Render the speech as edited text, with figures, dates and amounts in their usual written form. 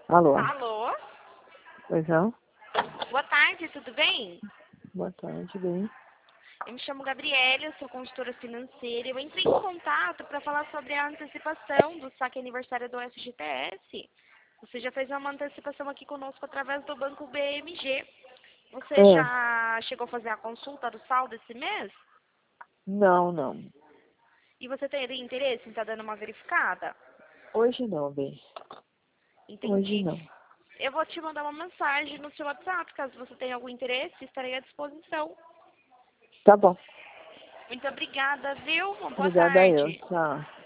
Alô? Alô? Pois não? Boa tarde, tudo bem? Boa tarde, bem. Eu me chamo Gabriela, eu sou consultora financeira. Eu entrei em contato para falar sobre a antecipação do saque aniversário do SGTS. Você já fez uma antecipação aqui conosco através do Banco BMG. Você já chegou a fazer a consulta do saldo esse mês? Não, não. E você teria interesse em estar dando uma verificada? Hoje não, bem. Hoje Entendi. não. Eu vou te mandar uma mensagem no seu WhatsApp, caso você tenha algum interesse, estarei à disposição. Tá bom. Muito obrigada, viu? Uma boa Obrigada a eu. tarde. Tchau.